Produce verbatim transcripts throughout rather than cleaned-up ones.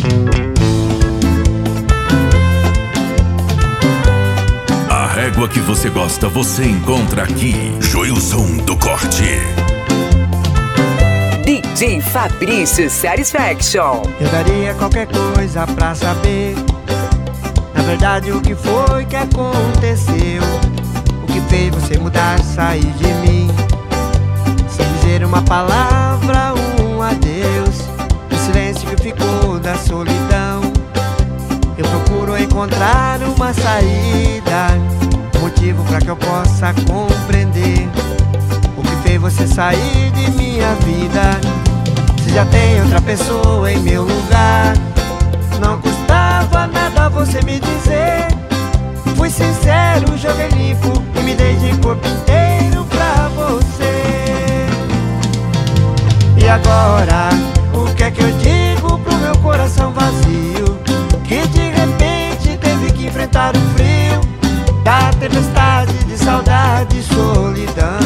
A régua que você gosta você encontra aqui. Joilson do Corte. D J Fabrício Satisfaction. Eu daria qualquer coisa pra saber, na verdade, o que foi que aconteceu, o que fez você mudar, sair de mim, sem dizer uma palavra, um adeus, o silêncio que ficou da solidão. Eu procuro encontrar uma saída, um motivo pra que eu possa compreender o que fez você sair de minha vida. Se já tem outra pessoa em meu lugar, não custava nada você me dizer. Fui sincero, joguei limpo e me dei de corpo inteiro pra você. E agora, o que é que eu digo pro meu coração vazio, que de repente teve que enfrentar o frio da tempestade de saudade e solidão?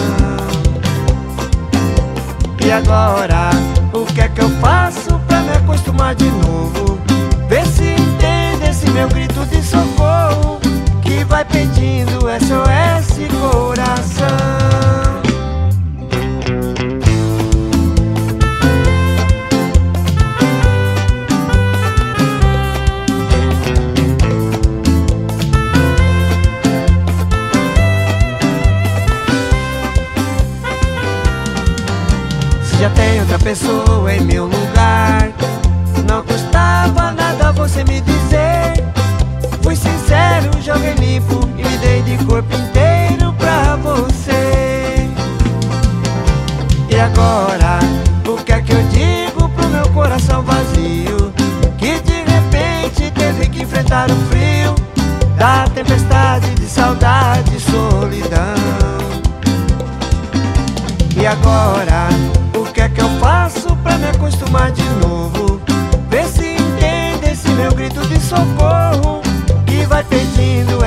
E agora, o que é que eu faço pra me acostumar de novo? Vê se entende esse meu grito de socorro, que vai pedindo S O S coração. Se já tem outra pessoa em meu lugar, não custava nada você me dizer. Fui sincero, joguei limpo e me dei de corpo inteiro pra você. E agora, o que é que eu digo pro meu coração vazio, que de repente teve que enfrentar o frio da tempestade de saudade e solidão? E agora, o que é que eu faço pra me acostumar de novo? Vê se entende esse meu grito de socorro, que vai pedindo